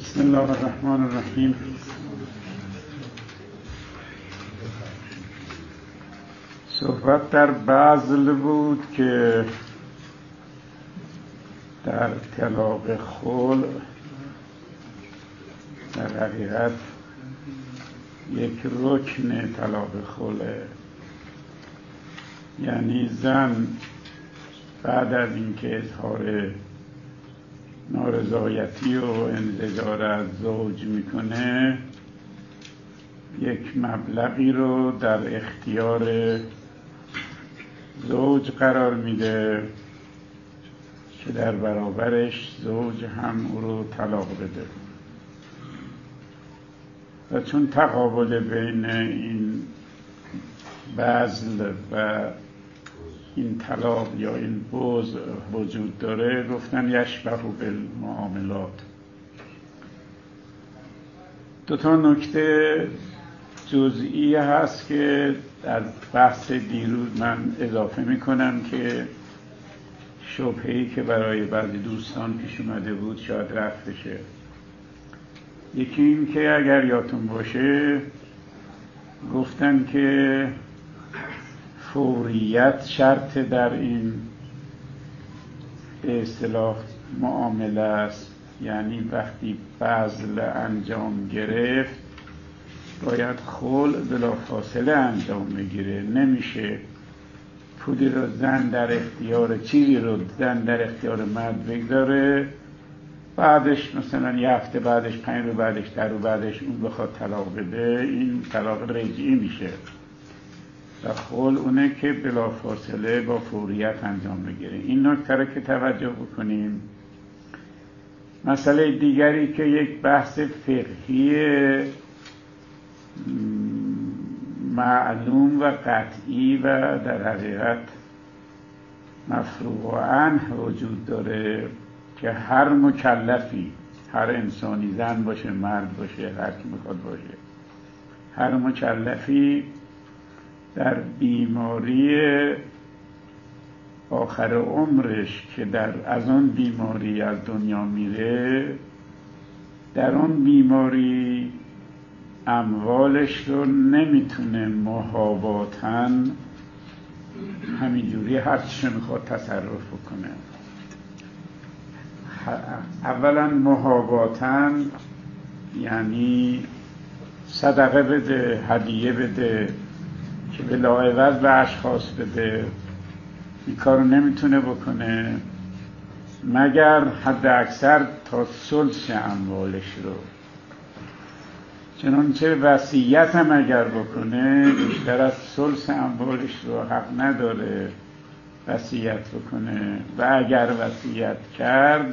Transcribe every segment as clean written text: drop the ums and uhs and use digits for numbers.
بسم الله الرحمن الرحیم. صحبت در بذل بود که در طلاق خلع در حقیقت یک رکن طلاق خلع، یعنی زن بعد از اینکه اظهار نارضایتی و انزجار از زوج میکنه یک مبلغی رو در اختیار زوج قرار میده که در برابرش زوج هم او رو طلاق بده. و چون تقابل بین این بذل و این طلاق یا این بوز وجود داره، گفتن یشبه بالمعاملات. دو تا نکته جزئی هست که در بحث دیروز من اضافه میکنم که شبهه‌ای که برای بعضی دوستان پیش اومده بود شاید رفع بشه. یکی این که اگر یادتون باشه گفتن که فوریت شرط در این به اصطلاح معامله است، یعنی وقتی بذل انجام گرفت باید خلع بلافاصله انجام بگیره. نمیشه پولی رو زن در اختیار چیزی رو زن در اختیار مرد بگذاره، بعدش مثلا یه هفته بعدش 5 روز بعدش 10 روز بعدش اون بخواد طلاق بده. این طلاق رجعی میشه و خلع اونه که بلافاصله با فوریت انجام بگیره. این نکته رو که توجه بکنیم. مسئله دیگری که یک بحث فقهی معلوم و قطعی و در حقیقت مفروغ عنه وجود داره که هر مکلفی، هر انسانی، زن باشه مرد باشه هر کی میخواد باشه، هر مکلفی در بیماری آخر عمرش که از اون بیماری از دنیا میره، در اون بیماری اموالش رو نمیتونه محاباتاً همینجوری هر چیش میخواد تصرف کنه. اولا محاباتاً یعنی صدقه بده، هدیه بده، که بلاعوض به اشخاص بده. این کارو نمیتونه بکنه مگر حد اکثر تا ثلث اموالش رو. چنانچه وصیت هم اگر بکنه بیشتر از ثلث اموالش رو حق نداره وصیت بکنه. و اگر وصیت کرد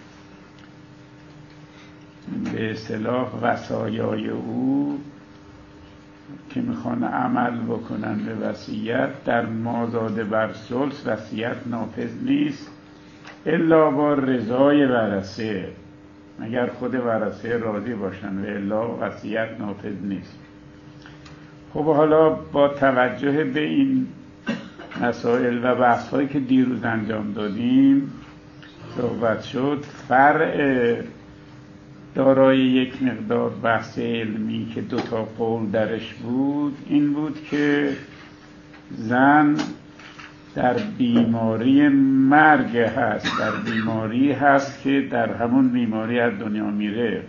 به اصطلاح وصایای او که میخوان عمل بکنن به وصیت در مازاد بر ثلث وصیت نافذ نیست الا با رضای ورثه، مگر خود ورثه راضی باشن، و الا وصیت نافذ نیست. خب حالا با توجه به این مسائل و بحث‌هایی که دیروز انجام دادیم صحبت شد، فرع دارای یک مقدار بحث علمی که 2 تا قول درش بود این بود که زن در بیماری مرگ هست، در بیماری هست که در همون بیماری از دنیا میره،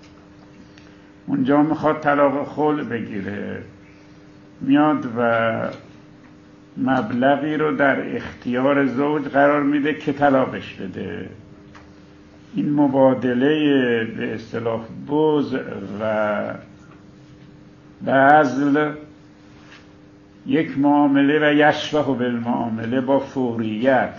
اونجا میخواد طلاق خلع بگیره، میاد و مبلغی رو در اختیار زوج قرار میده که طلاقش بده. این مبادله به اصطلاح بوز و بذل یک معامله و یشبه بالمعامله با فوریت،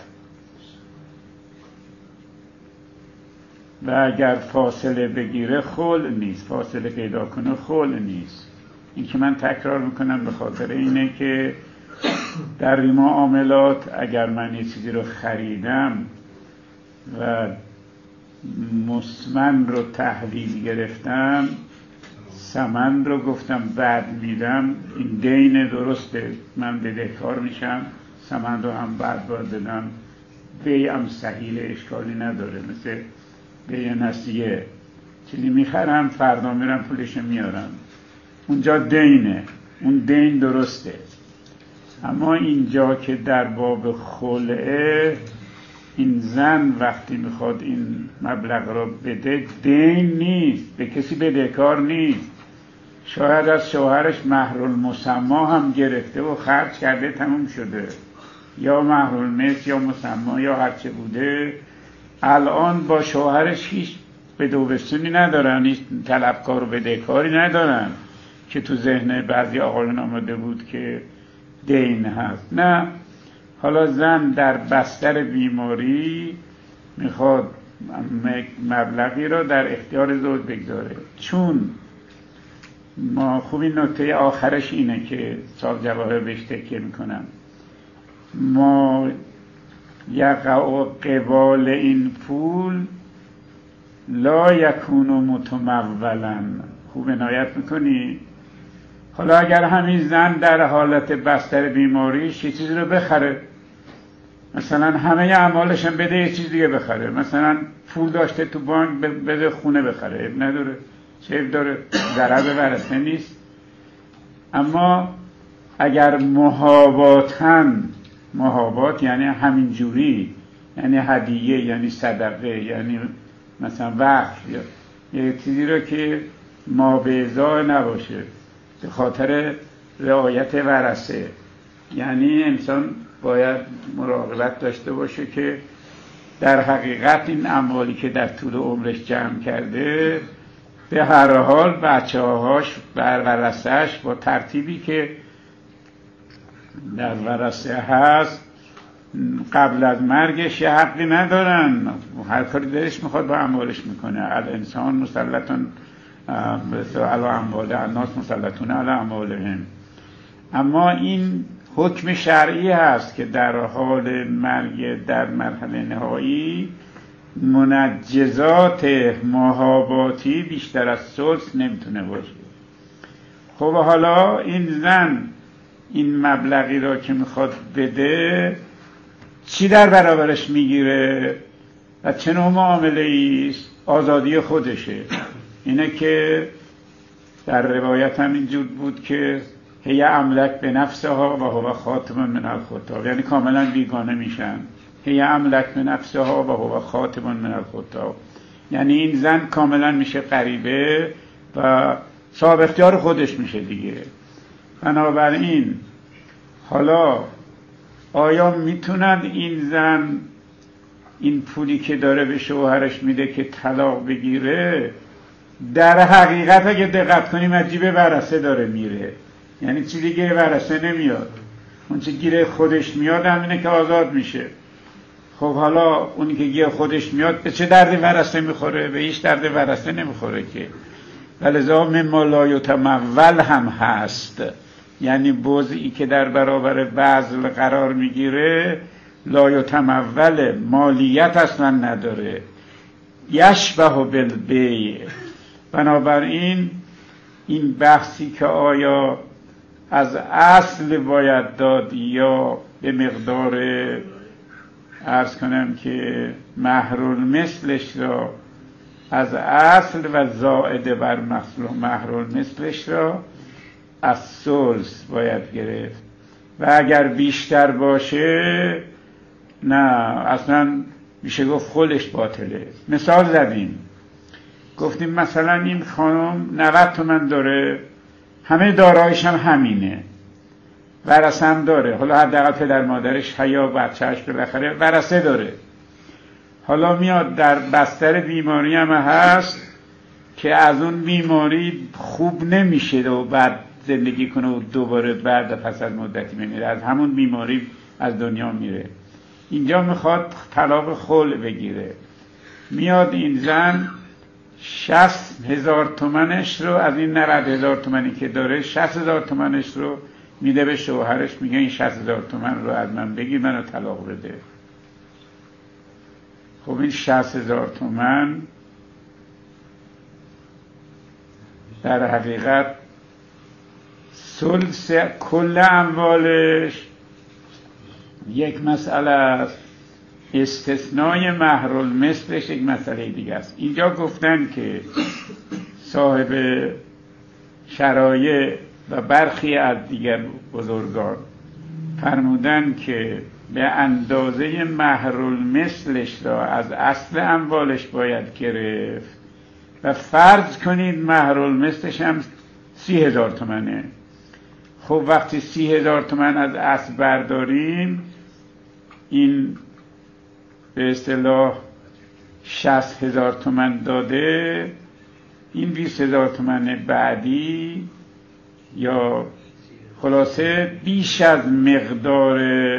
و اگر فاصله بگیره خلع نیست، فاصله پیدا کنه خلع نیست. این که من تکرار میکنم به خاطر اینه که در این معاملات اگر من یه چیزی رو خریدم و مسمن رو تحویل گرفتم، ثمن رو گفتم بعد میدم، این دین درسته، من بدهکار میشم، ثمن رو هم بعد باید بدم، بیعم صحیح اشکالی نداره، مثل بیع نسیه چیزی میخرم فردا میرم پولش میارم، اونجا دینه، اون دین درسته. اما اینجا که در باب خلعه، این زن وقتی میخواد این مبلغ را بده، دین نیست، به کسی بدهکار نیست. شاید از شوهرش مهرالمسمی هم گرفته و خرج کرده تموم شده، یا مهرالمثل یا مسمی یا هرچه بوده. الان با شوهرش هیچ بدوبستونی ندارن، هیچ طلبکار و بدهکاری ندارن که تو ذهن بعضی آقایون آمده بود که دین هست. نه، حالا زن در بستر بیماری میخواد مبلغی را در اختیار زوج بگذاره. چون ما خوب این نکته آخرش اینه که صاحب جواهر بهش تکیه میکنم، ما یقع قبال این پول لا یکون متمولا. خوب عنایت میکنی؟ حالا اگر همین زن در حالت بستر بیماریش یه چیزی رو بخره، مثلا همه اعمالش هم بده یه چیز دیگه بخره، مثلا پول داشته تو بانک بده خونه بخره، اب نداره، چه اب داره، ضرر به ورثه نیست. اما اگر محابات یعنی همین جوری، یعنی هدیه، یعنی صدقه، یعنی مثلا وقف، یا یه چیزی رو که ما به ازای نباشه به خاطر رعایت ورثه، یعنی انسان باید مراقبت داشته باشه که در حقیقت این اموالی که در طول عمرش جمع کرده به هر حال بچه‌هاش بر ورثه‌اش با ترتیبی که در ورثه هست قبل از مرگش یه حقی ندارن، هر کاری دلش میخواد با اموالش میکنه. الانسان مسلطون علی اموال الناس مسلطون علی اموالهم. اما این حکم شرعی هست که در حال مرگ در مرحله نهایی منجزات محاباتی بیشتر از ثلث نمیتونه باشه. خب حالا این زن این مبلغی را که میخواد بده چی در برابرش میگیره و چه نوع معامله ایست؟ آزادی خودشه. اینه که در روایت هم اینجور بود که هی املک به نفسها و هو خاتم من الخطاب، یعنی کاملا بیگانه میشن. هی املک به نفسها و هو خاتم من الخطاب، یعنی این زن کاملا میشه غریبه و صاحب اختیار خودش میشه دیگه. بنابراین حالا آیا میتونن این زن این پولی که داره به شوهرش میده که طلاق بگیره؟ در حقیقت اگه دقت کنیم از جیب ورثه داره میره، یعنی چیزی گیر ورثه نمیاد، اون چی گیر خودش میاد همینه که آزاد میشه. خب حالا اونی که گیر خودش میاد به چه درد ورثه میخوره؟ به هیچ درد ورثه نمیخوره که. ولذا مما لا یتمول هم هست، یعنی بوزی که در برابر بذل قرار میگیره لا یتمول، مالیت اصلا نداره، یشبه بالبیع. بنابراین این بحثی که آیا از اصل باید داد یا به مقدار عرض کنم که مهرالمثلش را از اصل و زائد بر مهرالمثلش را از ثلث باید گرفت، و اگر بیشتر باشه نه، اصلا میشه گفت خلش باطله. مثال زدیم، گفتیم مثلا این خانم 90 تومن داره، همه دارایش هم همینه، ورثه هم داره، حالا حداقل پدر مادرش یا بچه‌اش بالاخره ورثه داره. حالا میاد در بستر بیماری هم هست که از اون بیماری خوب نمیشه و بعد زندگی کنه و دوباره بعد پس از مدتی میمیره، از همون بیماری از دنیا میره. اینجا میخواد طلاق خلع بگیره، میاد این زن 60,000 تومنش رو از این 90,000 تومنی که داره 60,000 تومنش رو میده به شوهرش، میگه این 60,000 تومن رو از من بگیر، منو طلاق بده. خب این 60,000 تومن در حقیقت ثلث کل اموالش یک مسئله است، استثنای مهرالمثلش یک مسئله دیگه است. اینجا گفتن که صاحب شرایع و برخی از دیگر بزرگان فرمودن که به اندازه مهرالمثلش را از اصل اموالش باید گرفت و فرض کنید مهرالمثلش هم 30,000 تومنه. خب وقتی 30,000 تومن از اصل برداریم، این به اصطلاح 60,000 تومن داده، این 20,000 تومن بعدی یا خلاصه بیش از مقدار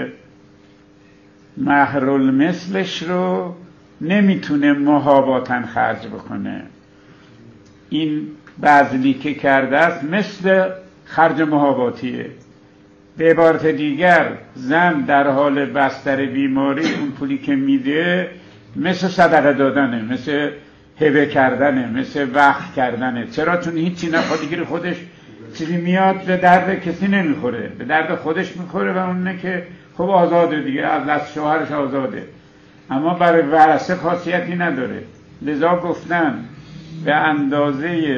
مهرالمثلش رو نمیتونه محاباتا خرج بکنه. این بذلی که کرده است مثل خرج محاباتیه. به عبارت دیگر زن در حال بستر بیماری اون پولی که میده مثل صدقه دادنه، مثل هبه کردنه، مثل وقت کردنه. چرا؟ چون هیچی نخواد دیگه، خودش چیزی میاد به درد کسی نمیخوره، به درد خودش میخوره و اونه که خب آزاده دیگه، از دست شوهرش آزاده، اما برای ورثه خاصیتی نداره. لذا گفتن به اندازه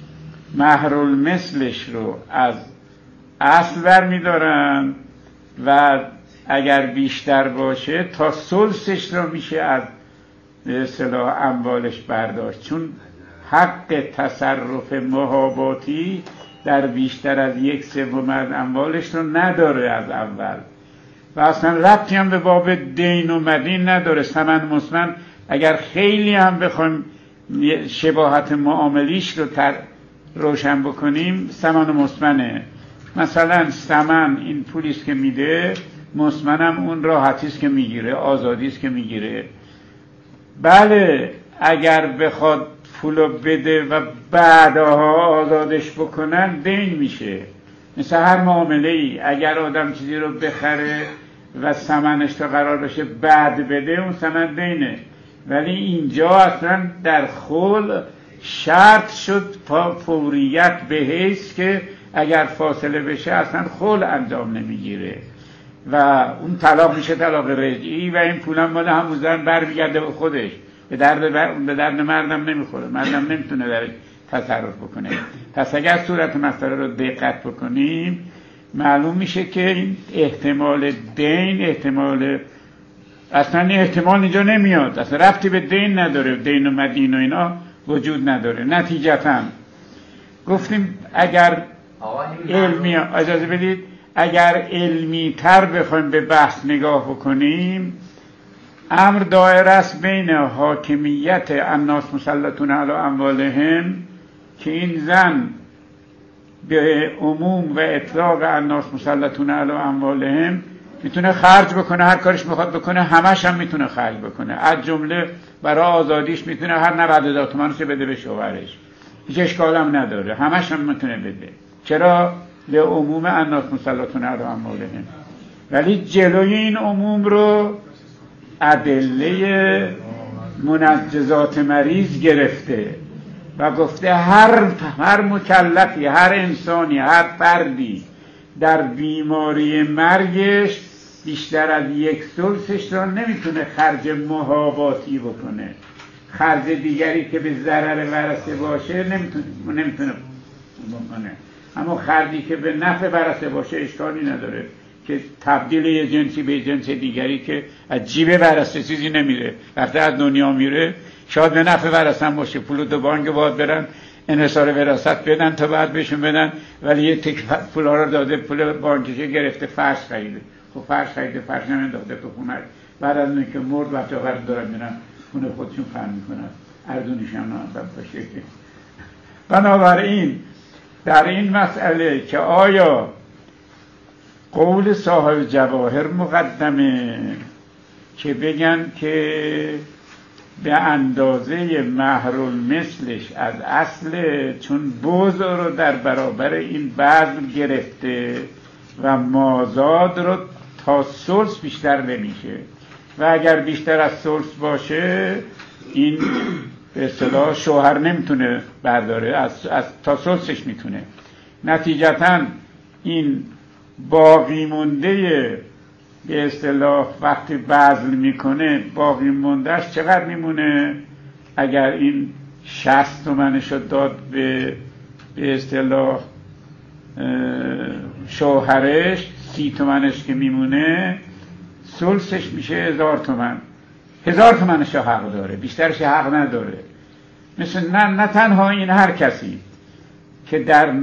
مهرالمثلش رو از اصل برمیدارن و اگر بیشتر باشه تا ثلثش رو میشه از به اصطلاح اموالش برداشت، چون حق تصرف محاباتی در بیشتر از 1/3 از اموالش رو نداره از اول و اصلا ربطی هم به باب دین و مدین نداره. ثمن مسمن اگر خیلی هم بخوایم شباهت معاملیش رو روشن بکنیم، ثمن مسمنه. مثلا ثمن این پولیست که میده، مسمن هم اون راحتیست که میگیره، آزادیست که میگیره. بله اگر بخواد پولو بده و بعدها آزادش بکنن دین میشه. مثل هر معامله ای اگر آدم چیزی رو بخره و ثمنش تا قرار بشه بعد بده، اون ثمن دینه. ولی اینجا اصلا در خلع شرط شد فوریت به حیث که اگر فاصله بشه اصلا خلع انجام نمیگیره و اون طلاق میشه طلاق رجعی و این پولم مال همون زن برمیگرده به خودش، به درد مردم نمیخوره، مردم نمیتونه درش تصرف بکنه. پس اگر صورت مسئله رو دقت بکنیم معلوم میشه که این احتمال دین، اصلا احتمال اینجا نمیاد، اصلا ربطی به دین نداره، دین و مدین و اینا وجود نداره. نتیجتا گفتیم اگر علمی، اجازه بدید، اگر علمی تر بخوایم به بحث نگاه بکنیم، امر دایره است بین حاکمیت الناس مسلطون علی اموالهم که این زن به عموم و اطلاق الناس مسلطون علی اموالهم میتونه خرج بکنه، هر کارش میخواد بکنه، همش هم میتونه خرج بکنه، از جمله برای آزادیش میتونه هر 90,000 تومانش بده به شوهرش، هیچ اشکال هم نداره، همش هم میتونه بده. چرا؟ لعموم الناس مسلطون علی اموالهم. ولی جلوی این عموم رو ادله منجزات مریض گرفته و گفته هر مکلفی، هر انسانی، هر فردی در بیماری مرگش بیشتر از 1/3 را نمیتونه خرج محاباتی بکنه. خرج دیگری که به ضرر ورثه باشه نمیتونه بکنه، اما خرجی که به نفع ورثه باشه اشکالی نداره که تبدیل یه جنسی به جنس دیگری که از جیب ورثه چیزی نمیره، وقتی از دنیا میره شاید به نفع ورثه هم باشه، پول دو بانک باید برن انحصار وراثت بدن تا بعد بهشون بدن، ولی یه تک پولا رو داده، پول بانکیشه گرفته، فرش خریده. خب فرش خریده، فرش نمیداده تو خونه، بعد از اینکه مرد بچه ها دارن میرن خونه خودشون فهم میکنن، ارزونیش هم نامدن باشه. بنابراین در این مسئله که آیا قول صاحب جواهر مقدمه که بگن که به اندازه مهرالمثلش از اصل، چون بوز رو در برابر این بذل گرفته و مازاد رو تا ثلث بیشتر نمیشه و اگر بیشتر از ثلث باشه این به اصطلاح شوهر نمیتونه برداره، از تا ثلثش میتونه. نتیجتا این باقی مونده به اصطلاح وقتی بذل میکنه باقی موندهش چقدر میمونه؟ اگر این 60 تومنش رو داد به اصطلاح شوهرش، 30 تومنش که میمونه ثلثش میشه 1000 تومن. 1000 تومنش حق داره، بیشترش حق نداره. مثل نه تنها این، هر کسی که در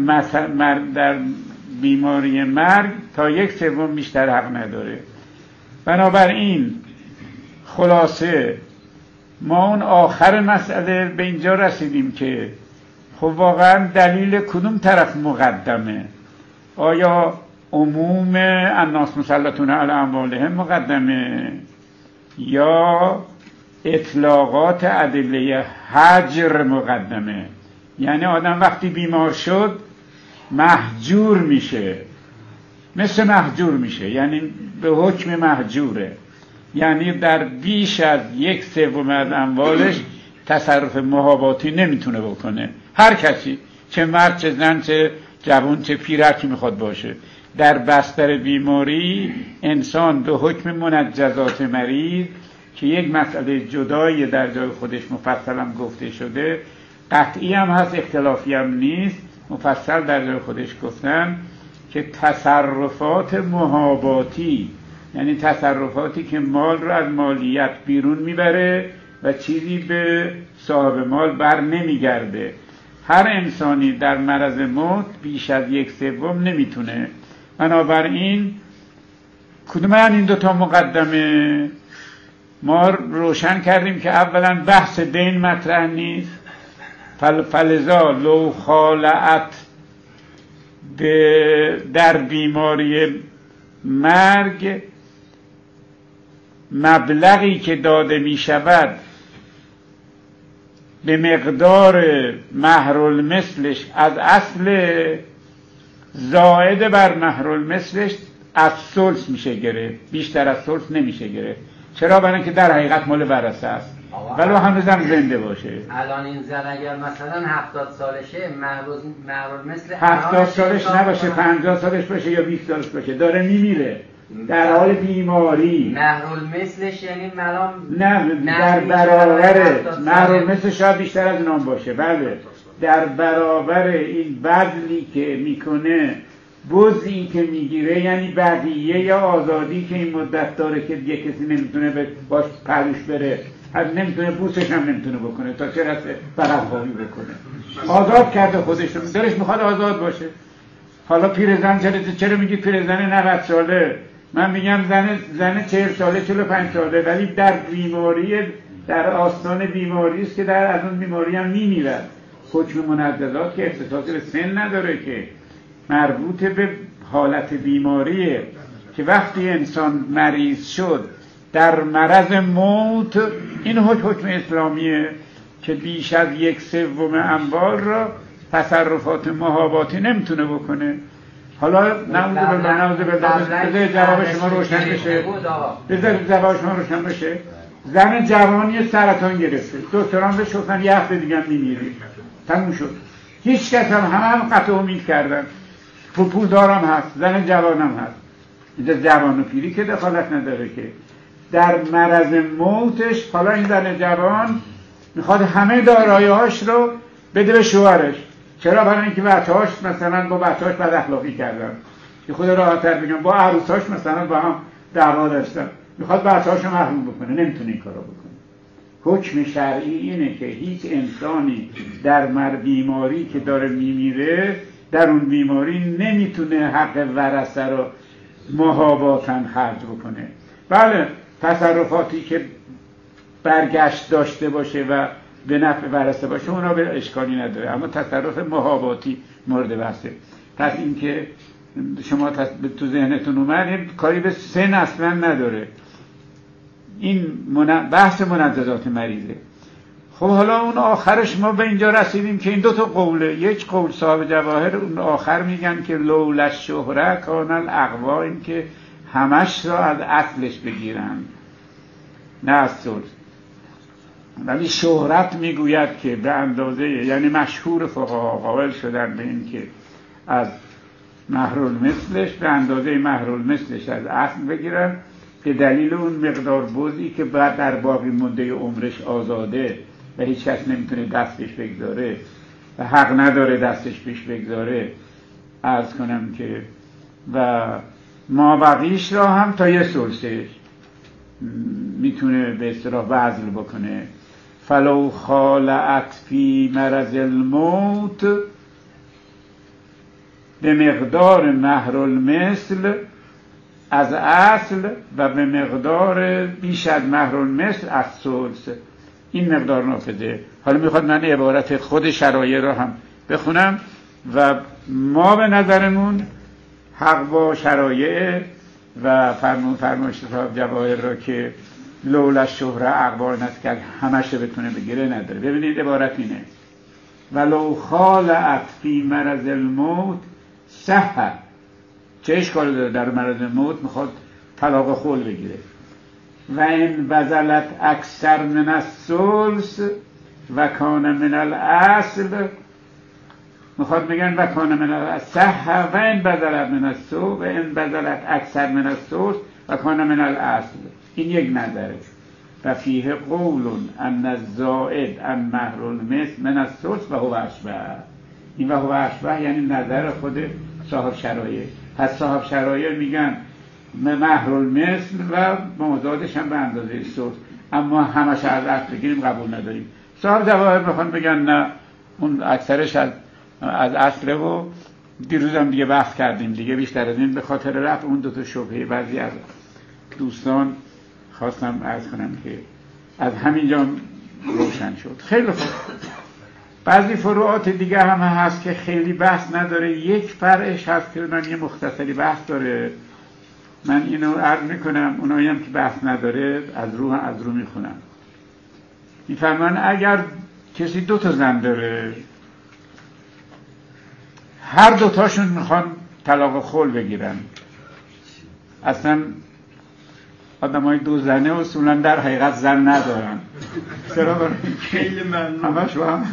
بیماری مرگ تا 1/3 بیشتر حق نداره. بنابراین خلاصه ما اون آخر مسئله به اینجا رسیدیم که خب واقعا دلیل کدوم طرف مقدمه؟ آیا عموم الناس مسلطون علی اموالهم مقدمه یا اطلاقات ادله حجر مقدمه؟ یعنی آدم وقتی بیمار شد مهجور میشه، مثل مهجور میشه، یعنی به حکم مهجوره، یعنی در بیش از 1/3 از اموالش تصرف محاباتی نمیتونه بکنه. هر کسی، چه مرد چه زن چه جوان چه پیرکی میخواد باشه، در بستر بیماری انسان به حکم منجزات مریض که یک مسئله جدایی در جای خودش مفصل هم گفته شده، قطعی هم هست اختلافی هم نیست، مفصل در جای خودش گفتن که تصرفات محاباتی، یعنی تصرفاتی که مال رو از مالیت بیرون میبره و چیزی به صاحب مال بر نمیگرده، هر انسانی در معرض موت بیش از 1/3 نمیتونه. بنابراین کدوم این دوتا مقدمه؟ ما روشن کردیم که اولا بحث دین مطرح نیست، فلذا لو خالعت در بیماری مرگ مبلغی که داده می شود به مقدار مهرالمثلش از اصل زائد بر مهرالمثلش از ثلث میشه گرفت، بیشتر از ثلث نمیشه گرفت. چرا؟ برای اینکه در حقیقت مال ورثه است ولو هنوزم زنده باشه. الان این زن اگر مثلا 70 سالشه مهرالمثل 70 سالش نباشه، 50 سالش باشه یا 20 سالش باشه، داره میمیره در حال بیماری، مهرالمثلش یعنی ملام نه در برابر مهرالمثل شاید بیشتر از نام باشه، بله در برابر این بذلی که میکنه، بزی که میگیره، یعنی بقیه یا آزادی که این مدت داره که دیگه کسی نمیتونه باش پروش بره، از نمیتونه بوسش هم نمیتونه بکنه، تا چه رسه بغل خواهی بکنه، آزاد کرده خودش رو، دلش میخواد آزاد باشه. حالا پیرزن چرا میگی پیرزن 90 ساله؟ من میگم زن 40 ساله 45 ساله، ولی در بیماری، در آستان بیماری است که در از اون بیماری هم میمیرد. حکم منجزات که اختصاصی به سن نداره، که مربوط به حالت بیماریه که وقتی انسان مریض شد در مرض موت، این حکم اسلامیه که بیش از 1/3 اموال را تصرفات محاباتی نمیتونه بکنه. حالا نعوذ بالله بذار جواب شما روشن بشه. زن جوانی سرطان گرفته، دکتران بهش گفتن 1 هفته دیگه میمیری، تموم شد. هیچ کس هم قطع امید کردن، پول دارم هست، زن جوانم هست، اینجا جوان و پیری که دخالت نداره، که در مرض موتش حالا این زن جوان میخواد همه دارایی‌هاش رو بده به شوهرش. چرا؟ برای اینکه بچه‌هاش مثلا با بچه‌هاش بد اخلاقی کردن، که خود راحت‌تر بگم با عروساش مثلا با هم دعوا داشتن، میخواد بچه‌هاشو محروم بکنه، نمیتونه این کارو بکنه. حکم شرعی اینه که هیچ انسانی در بیماری که داره میمیره، در اون بیماری نمیتونه حق ورثه رو محاباتاً خرج بکنه. بله تصرفاتی که برگشت داشته باشه و به نفع ورثه باشه اونا به اشکالی نداره، اما تصرف محاباتی مورد بحثه. پس این که شما تو ذهنتون اومد کاری به سن اصلا نداره، این بحث منجزات مریضه. خب حالا اون آخرش ما به اینجا رسیدیم که این دو تا قوله، یک قول صاحب جواهر اون آخر میگن که لولا شهره کان الاقوا، این که همش را از اصلش بگیرن نه از ثلث. ولی شهرت میگوید که به اندازه، یعنی مشهور فقها قائل شدن به این که از مهرالمثلش به اندازه مهرالمثلش از اصل بگیرن، به دلیل اون مقدار بزی که بعد در باقی مونده عمرش آزاده و هیچ کس نمیتونه دستش بگذاره و حق نداره دستش پیش بگذاره، عرض کنم که و ما بقیش را هم تا یه ثلثش میتونه به اصطلاح بذل بکنه. فلو خالعت فی مرض الموت به مقدار مهر المثل از اصل و به مقدار بیش از مهر المثل از ثلث، این مقدار نافذه. حالا میخواد من عبارت خود شرایع را هم بخونم و ما به نظرمون حق با شرایع و فرمایش صاحب جواهر را که لولا شهره اقبال نست کرد همش بتونه بگیره نداره. ببینید عبارت اینه: ولو خالعت فی مرض الموت صح. چه اشکالی داره در مرض موت میخواد طلاق خول بگیره؟ و این بذلت اکثر من الثلث و کان من الاصل، میخواد بگن و کان من الاصل و این بذلت من الثلث و این بذلت اکثر من الثلث و کان من الاصل. این یک نظره. و فیه قول ان الزائد ان مهر المثل من الثلث و هو اشبه. این و هو اشبه یعنی نظر خود صاحب شرایع. پس صاحب شرایع میگن مهر المثل و مازادش هم به اندازه ثلث، اما همش از اصل بگیریم قبول نداریم. صاحب جواهر میخوان بگن نه، اون اکثرش از اصله و دیروز هم دیگه بحث کردیم دیگه. بیشتر از این به خاطر رفع اون دو تا شبهه بعضی از دوستان خواستم عرض کنم که از همینجا روشن شد. خیلی خوب. بعضی فروعات دیگه هم هست که خیلی بحث نداره. یک فرعش هست که من یه مختصری بحث داره، من اینو عرض میکنم. اونایی هم که بحث نداره از رو میخونم. میفرمان اگر کسی 2 تا زن داره، هر 2 تاشون میخوان طلاق خول بگیرن، اصلا آدمای 2 زنه اصولا در حقیقت زن ندارن. چرا؟ برای خیلی ممنون. همش با هم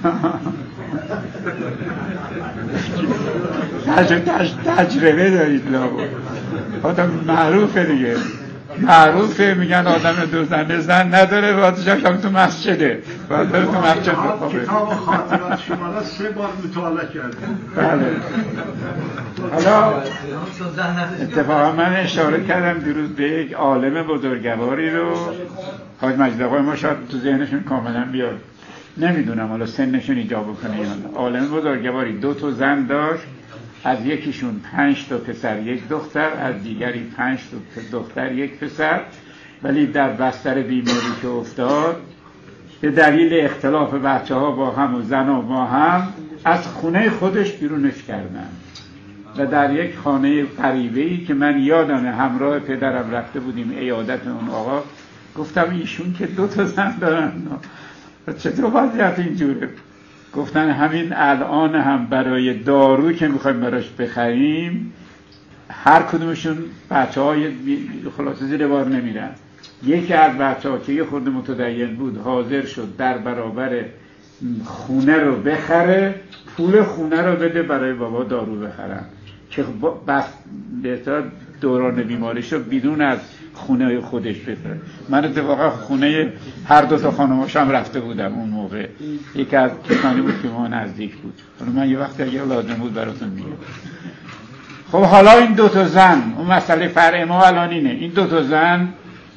تجربه دارید لابد. آدم معروفه دیگه، معروفه میگن آدم 2 زنه زن نداره و آدم شما تو مسجده و داره تو مسجد بخوابه. کتاب خاطرات شما را 3 بار مطالعه کردم. بله. حالا اتفاقا من اشاره کردم دیروز به یک عالم بزرگواری رو، حاج مجید آقای ما شاید تو ذهنشون کاملا بیاد، نمیدونم حالا سنشون ایجاب بکنه یا نه. عالم بزرگواری 2 تا زن داشت، از یکیشون 5 تا پسر 1 دختر، از دیگری 5 تا دختر 1 پسر، ولی در بستر بیماری که افتاد به دلیل اختلاف بچه ها با هم و زن و با هم از خونه خودش بیرونش کردن و در یک خانه غریبه‌ای که من یادمه همراه پدرم رفته بودیم عیادت اون آقا، گفتم ایشون که 2 تا زن دارن چطور وضعیت اینجوره؟ گفتن همین الان هم برای دارو که میخوایم براش بخریم هر کدومشون بچه های خلاصه زیر بار نمیرن. یکی از بچه ها که یه خورده متدین بود حاضر شد در برابر خونه رو بخره، پول خونه رو بده برای بابا دارو بخرن که بس بهتر دوران بیماریش رو بدون از خونه خودش بفره. من اتفاقا خونه هر 2 تا خانماشم رفته بودم اون موقع، یکی از کسانی بود که ما نزدیک بود. حالا من یه وقتی اگه لازم بود براتون میگم. خب حالا این 2 تا زن، اون مسئله فرع ما الان اینه، این 2 تا زن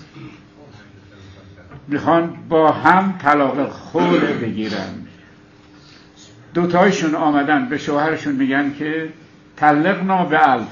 میخوان با هم طلاق خول بگیرن. 2 تایشون آمدن به شوهرشون میگن که طلقنا به الف.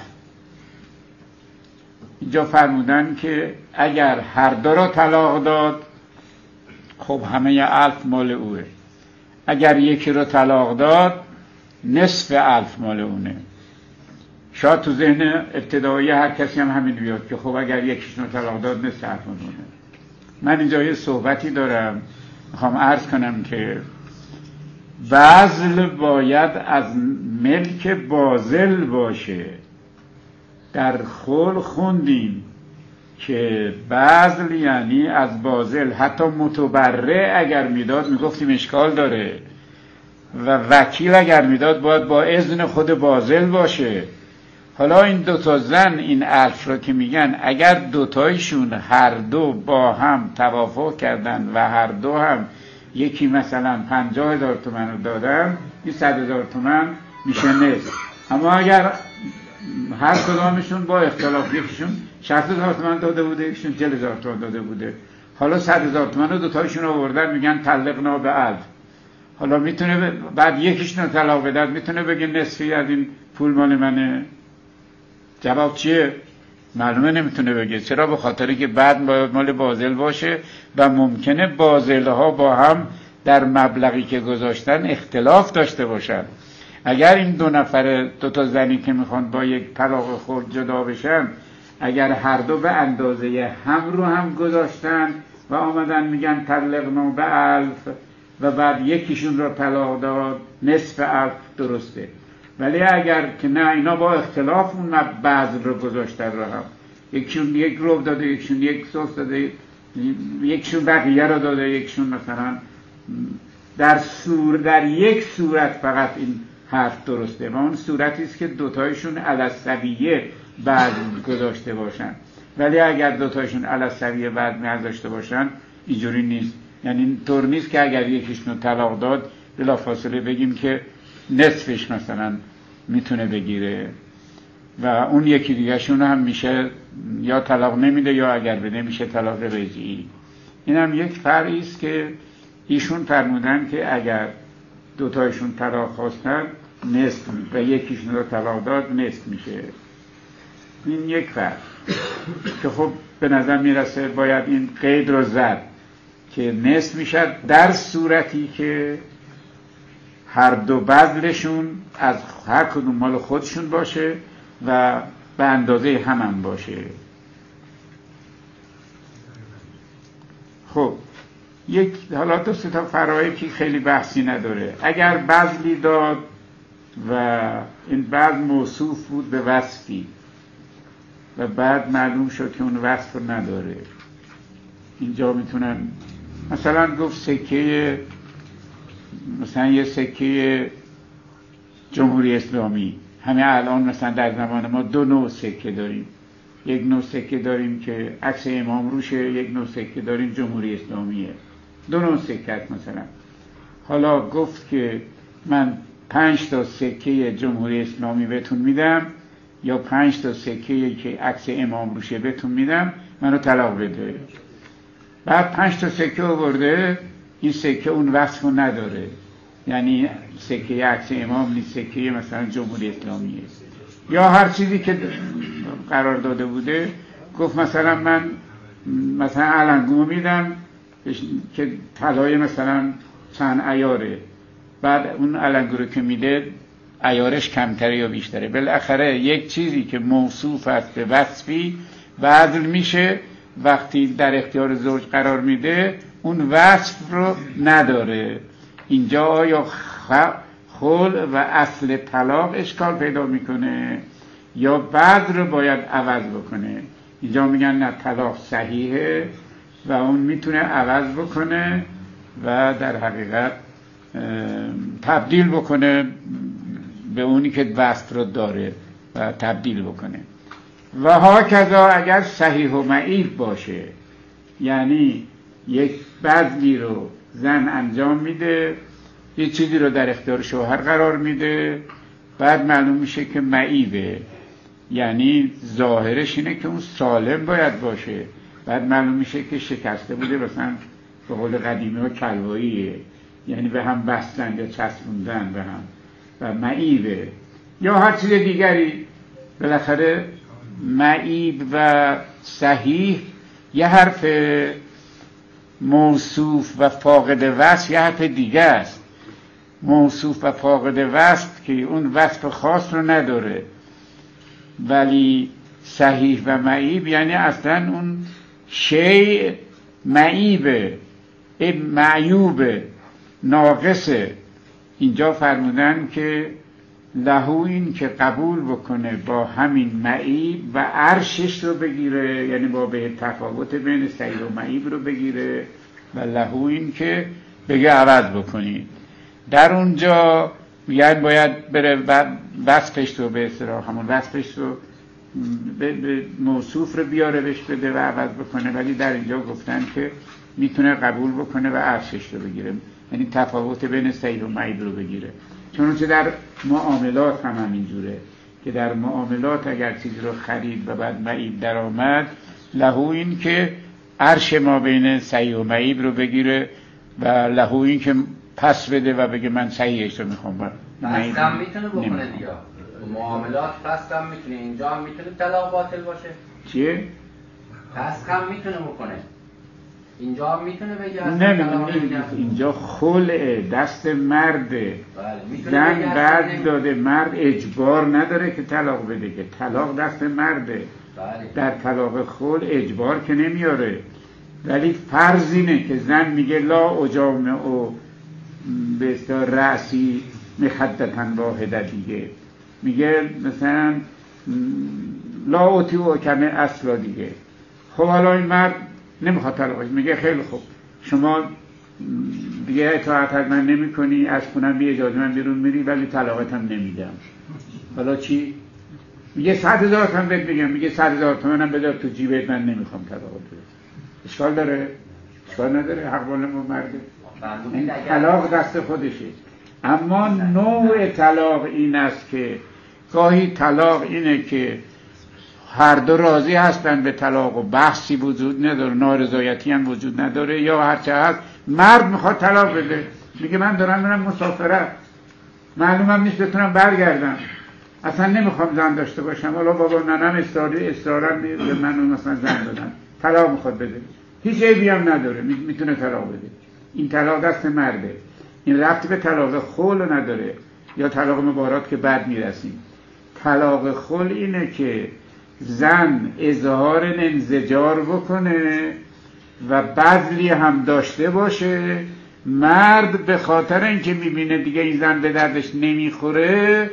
اینجا فرمودن که اگر هر 2 را طلاق داد خب همه الف مال اوه، اگر یکی را طلاق داد نصف الف مال اونه. شاید تو ذهن ابتدایی هر کسی هم همین بیاد که خب اگر یکیشون را طلاق داد نصف الف مال اونه. من اینجا یه صحبتی دارم میخوام عرض کنم که بذل باید از ملک باذل باشه. در خول خوندیم که بذل یعنی از باذل، حتی متبرع اگر میداد میگفتیم اشکال داره و وکیل اگر میداد باید با اذن خود باذل باشه. حالا این 2 تا زن این الف را که میگن اگر 2 تایشون هر 2 با هم توافق کردن و هر 2 هم یکی مثلا 50,000 تومان رو دادم، این 100,000 تومان میشه نصف. اما اگر هر کدامشون با اختلاف، یکیشون 60,000 تومان داده بوده، یکیشون 40,000 تومان داده بوده، حالا 100,000 تومان رو دوتایشون آوردن میگن طلقنا به 1000. حالا میتونه بعد یکیشون رو طلاق بدن، میتونه بگه نصفی از این پول مال منه؟ جواب چیه؟ معلومه نمیتونه بگه. چرا؟ به خاطری که بعد مال باذل باشه و ممکنه باذل‌ها با هم در مبلغی که گذاشتن اختلاف داشته باشن. اگر این دو تا زنی که میخوان با یک طلاق خرد جدا بشن، اگر هر دو به اندازه هم رو هم گذاشتن و آمدن میگن طلقنا به 1000 و بعد یکیشون رو طلاق داد، نصف 1000 درسته. ولی اگر که نه، اینا با اختلاف اون بعض رو گذاشتن رو هم، یکیشون یک رو داده، یکیشون یک سوس داده، یکیشون بقیه رو داده، یکیشون مثلا در یک صورت فقط این حرف درسته و اون صورتی است که دوتایشون علی السویه وزن گذاشته باشن. ولی اگر دوتایشون علی السویه وزن نذاشته باشن اینجوری نیست. یعنی اینطور نیست که اگر یکیشون طلاق داد بلافاصله بگیم که نصفش مثلا میتونه بگیره و اون یکی دیگه شون هم میشه یا طلاق نمیده یا اگر بده میشه طلاق رجعی. این هم یک فرعی است که ایشون فرمودن که اگر دوتایشون طلاق خواستن نصف و یکیشون رو طلاق داد نصف میشه. این یک فرق که خب به نظر میرسه باید این قید رو زد که نصف میشه در صورتی که هر دو بذلشون از هر کدوم مال خودشون باشه و به اندازه هم باشه. خب حالا دو سه تا فرایی که خیلی بحثی نداره. اگر بذلی داد و این بذل موصوف بود به وصفی و بعد معلوم شد که اون وصف رو نداره، اینجا میتونن مثلا گفت سکه، مثلا یه سکه جمهوری اسلامی، همه الان مثلا در زمان ما دو نوع سکه داریم، یک نوع سکه داریم که عکس امام روشه، یک نوع سکه داریم جمهوری اسلامیه، دو نوع سکه هست مثلا. حالا گفت که من 5 تا سکه جمهوری اسلامی بهتون میدم یا 5 تا سکه که عکس امام روشه بهتون میدم، منو طلاق بده. بعد 5 تا سکه آورده، این سکه اون وصفو نداره، یعنی سکه عکس امام نیست، سکه مثلا جمهوری اسلامیه یا هر چیزی که قرار داده بوده. گفت مثلا من مثلا علنگو میدم که طلای مثلا چند عیاره، بعد اون علنگو رو که میده عیارش کمتره یا بیشتره. بالاخره یک چیزی که موصوف است به وصفی بذل میشه، وقتی در اختیار زوج قرار میده اون وصف رو نداره. اینجا آیا خلع و اصل طلاق اشکال پیدا میکنه یا بذل رو باید عوض بکنه؟ اینجا میگن نه، طلاق صحیحه و اون میتونه عوض بکنه و در حقیقت تبدیل بکنه به اونی که وصف رو داره و تبدیل بکنه. و هاکذا اگر صحیح و معیب باشه، یعنی یک بذلی رو زن انجام میده، یه چیزی رو در اختیار شوهر قرار میده، بعد معلوم میشه که معیبه، یعنی ظاهرش اینه که اون سالم باید باشه، بعد معلوم میشه که شکسته بوده، مثلا به قول قدیمی ها کلواییه، یعنی به هم بستن یا چسبوندن به هم و معیبه یا هر چیز دیگری. بالاخره معیب و صحیح یه حرف، موصوف و فاقد وصف یه حرف دیگه است. موصوف و فاقد وصف که اون وصف خاص رو نداره، ولی صحیح و معیب یعنی اصلا اون شیء معیبه، معیوبه، ناقصه. اینجا فرمودن که لهو این که قبول بکنه با همین معیب و عرشش رو بگیره، یعنی با به تفاوت بین صحیح و معیب رو بگیره، و لهو این که بگه عوض بکنید. در اونجا یعنی باید بره وصفش رو به اصطلاح همون وصفش رو به موصوف رو بیاره بهش بده و عوض بکنه. ولی در اینجا گفتن که میتونه قبول بکنه و عرشش رو بگیره، یعنی تفاوت بین سید و معیب رو بگیره. چون در معاملات هم همینجوره که در معاملات اگر چیزی رو خرید و بعد معیب در آمد، لهو این که عرش ما بین سید و معیب رو بگیره و لهو این که پس بده و بگه من صحیحش رو میخوام. پس هم میتونه بکنه دیگه معاملات، پس هم میتونه، اینجا هم میتونه طلاق باطل باشه. چیه؟ پس هم میتونه بکنه، اینجا هم میتونه بگه نه اینجا خلعه دست مرده. زن بعد داده، مرد اجبار نداره که طلاق بده، که طلاق دست مرده. در طلاق خلع اجبار که نمیاره، ولی فرض اینه که زن میگه لا اجامع به اصطلاح رأسی مخدتن واحده، دیگه میگه مثلا لا اوتی و کمه اصلا دیگه. خب حالا این مرد نمیخواد طلاقش، میگه خیلی خوب شما دیگه اطاعت از من نمی کنی، از خونم بی اجازه من بیرون میری، ولی طلاقت هم نمیدم. حالا چی؟ میگه 100,000 تومان بهت میگم، میگه 100,000 تومان هم بذار تو جیبت، من نمیخوام طلاقت بدم. اشکال داره؟ اشکال نداره، حق مال مرده. طلاق دست خودشه. اما نوع طلاق این است که گاهی طلاق اینه که هر دو راضی هستن به طلاق و بحثی وجود نداره، نارضایتی هم وجود نداره، یا هرچه هست مرد میخواد طلاق بده، میگه من دارم میرم مسافرت، معلومم نیست بتونم برگردم، اصلا نمیخوام زن داشته باشم، حالا بابا ننم اصرارا به من مثلا زن دادن، طلاق میخواد بده، هیچ عیبی هم نداره، میتونه طلاق بده. این طلاق دست مرده، این ربطی به طلاق خلع نداره یا طلاق مبارات که بعد میرسیم. طلاق خلع اینه که زن اظهار انزجار بکنه و بذلی هم داشته باشه، مرد به خاطر اینکه میبینه دیگه این زن به دردش نمیخوره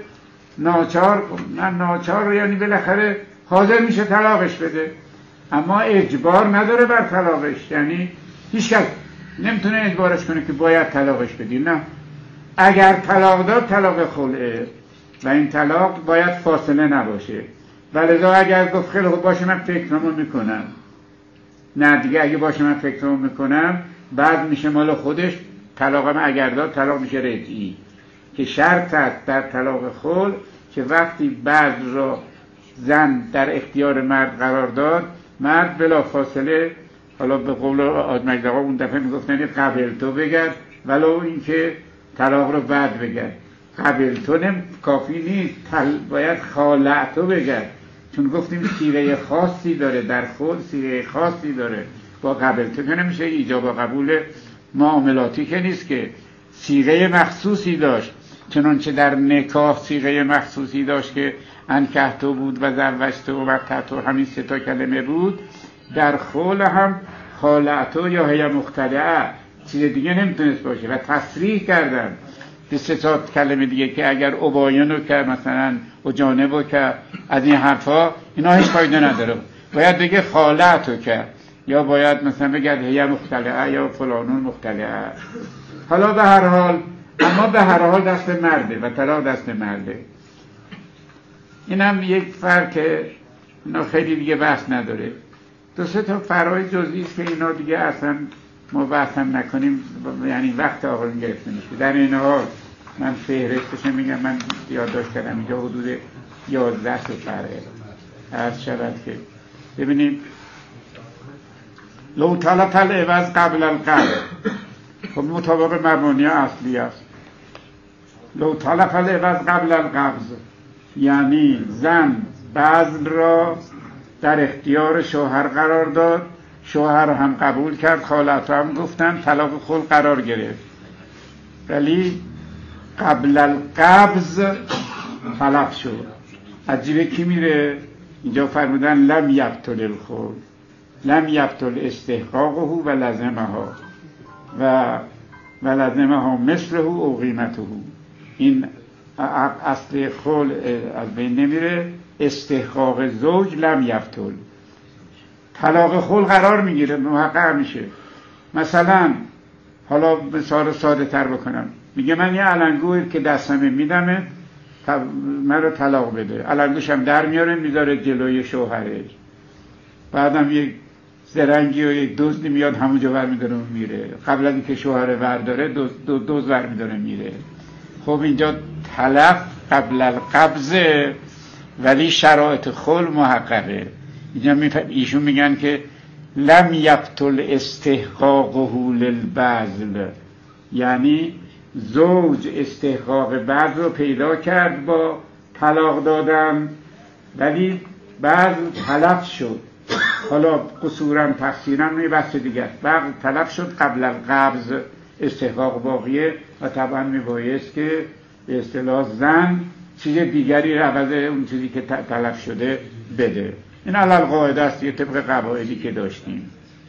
ناچار یعنی بالاخره حاضر میشه طلاقش بده، اما اجبار نداره بر طلاقش، یعنی هیچ کس نمیتونه اجبارش کنه که باید طلاقش بدی، نه، اگر طلاق داد طلاق خلعه و این طلاق باید فاصله نباشه. ولذا اگر گفت خیلی خوب باشه من فکرمو میکنم، نه دیگه اگه باشه من فکرمو میکنم، بعد میشه مال خودش، طلاقم اگر داد طلاق میشه رجعی، که شرط است در طلاق خلع که وقتی بعد را زن در اختیار مرد قرار داد، مرد بلا فاصله، حالا به قول آدمک آقا اون دفعه میگفتن قبل تو بگرد، ولو اینکه طلاق رو بعد بگرد، قبل تو کافی نیست، باید خالعتو بگرد، چون گفتیم سیغه خاصی داره، در خود سیغه خاصی داره، با قبل تو که نمیشه ایجاب و قبول معاملاتی که نیست، که سیغه مخصوصی داشت، چنانچه در نکاح سیغه مخصوصی داشت که انکحتو بود و زوجتو و تحتو، همین 3 کلمه بود، در خلع هم خالعتو یا هی مختلعه، چیز دیگه نمیتونست باشه و تصریح کردن به 3 کلمه دیگه که اگر اباینو که مثلا و جانبو که از این حرفا، اینا هیچ فایده نداره، باید بگه خالعتو که، یا باید مثلا بگه هی مختلعه یا فلانون مختلعه. حالا به هر حال، اما به هر حال دست مرده و طلاق دست مرده. این هم یک فرق، اینا خیلی دیگه بحث نداره. 2-3 فرای جزئی است که اینا دیگه اصلا ما بحث هم نکنیم، یعنی وقت آقایون گرفته میشه. در این حال من فهرستش میگم، من یادداشت کردم اینجا حدود 11 فرقه عرض شود که ببینیم. لو طلب العوض قبل القبض، خب مطابق مبانی اصلی است. لو طلب العوض قبل القبض یعنی زن بذل را در اختیار شوهر قرار داد، شوهر هم قبول کرد، خالت هم گفتن، طلاق خلع قرار گرفت، ولی قبل القبض طلاق شد. عجیبه کی میره اینجا فرمودن لم یبطل الخلع، لم یبطل استحقاقه و لزمها و لزمها مثله او قیمته. این اصل خلع از بین نمیره، استحقاق زوج لم یبطل، طلاق خلع قرار میگیره، محقق میشه. مثلا حالا مثال ساده تر بکنم، میگه من یه علنگوی که دستمه میدمه، من رو طلاق بده، علنگوشم در میاره میذاره جلوی شوهرش، بعدم یک زرنگی و یک دزدی میاد همونجا برمیداره و میره، قبل از اینکه شوهر برداره دزد برمیداره میره. خب اینجا تلف قبل القبض، ولی شرایط خل محققه. اینجا ایشون میگن که لم یبطل استحقاقه للبذل، یعنی زوج استحقاق بذل رو پیدا کرد با طلاق دادن، ولی بعد تلف شد. حالا قصورا تقصیرا می بحث دیگه، بعد تلف شد قبل القبض، استحقاق باقیه و طبعا میبایست که به اصطلاح زن چیز دیگری عوض اون چیزی که تلف شده بده. این علل قاعده است، یه طبق قواعدی که داشتیم.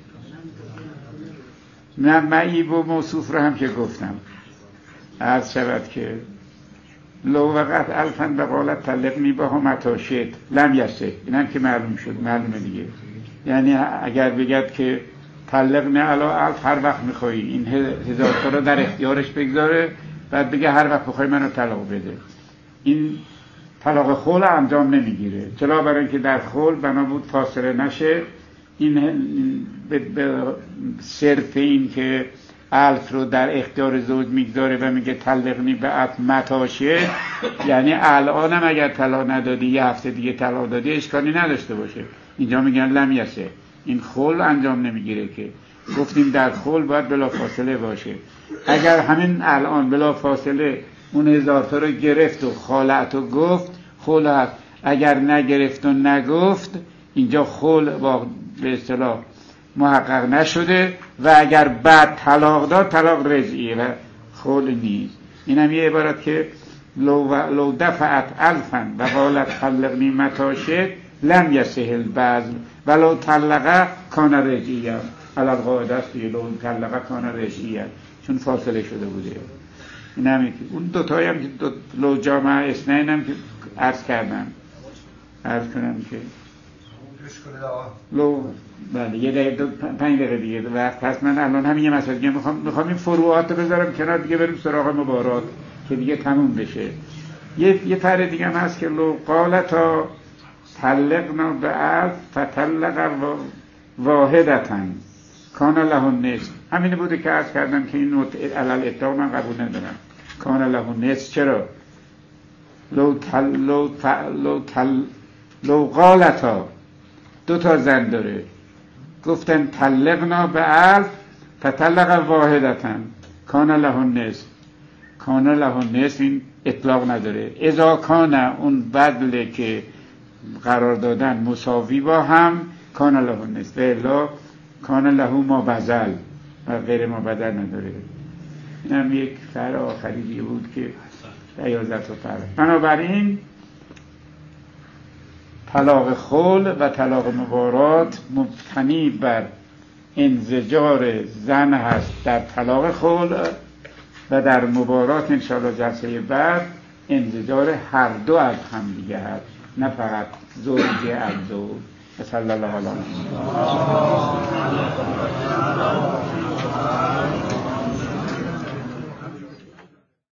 نه معیب و موصوف رو هم که گفتم. عرض شود که لو وقت الفن به قالت طلقنی با متی شئت لم یصح، این هم که معلوم شد، معلومه دیگه. یعنی اگر بگد که طلقنی علی الف هر وقت میخوایی، این 1000 تا رو در اختیارش بگذاره، بعد بگه هر وقت بخوای منو طلاق بده، این طلاق خلع انجام نمیگیره. چرا؟ برای اینکه در خلع بنا بود فاصله نشه. این به صرف این که الف رو در اختیار زوج میگذاره و میگه طلقنی به الف متی شئت، یعنی الانم اگر طلاق ندادی یه هفته دیگه طلاق دادی اشکالی نداشته باشه. اینجا میگن لم یصح، این خلع انجام نمیگیره که گفتیم در خلع باید بلا فاصله باشه. اگر همین الان بلا فاصله اون 1000 تا رو گرفت و خالعت و گفت، خلع هست. اگر نگرفت و نگفت، اینجا خلع با به اصطلاح محقق نشده و اگر بعد طلاق داد طلاق رجعیه و خلع نیست. این هم یه عبارت که لو دفعت الفا و قالت طلقنی متی شئت لم یصح البذل ولو طلقه کان رجعیه. علل قاعده است لو طلقه کان رجعیه، چون فاصله شده بوده. این هم اون دوتایی هم که لو جامعه اثنین هم که عرض کنم که لو بله یه دقیقه 5 دقیقه دیگه وقت هست. من الان همین یه مسئله دیگه میخوام این فروعات رو بذارم کنار دیگه، بریم سراغ مبارات که دیگه تموم بشه. یه فرق دیگه هم هست که لو قالتا طلقنا به الف فطلق واحدتا کان له النصف. همینه بوده که عرض کردم که این علل اطلاق من قبول ندارم. کان له النصف چرا؟ لو قالتا 2 تا زن داره، گفتن طلقنا به الف فطلق واحدتا کان له النصف. کان له النصف این اطلاق نداره. اذا کان اون بدله که قرار دادن مساوی با هم کان له النصف، الا کان له ما بذل و غیر ما بدل نداره. این هم یک فرق آخری بود که 11 تا فرق. بنابراین طلاق خلع و طلاق مبارات مبتنی بر انزجار زن هست در طلاق خلع و در مبارات انشاءالله جلسه بعد انزجار هر دو از هم دیگه هست، نه فقط زوج از زوج. صلی الله علیه و سلم.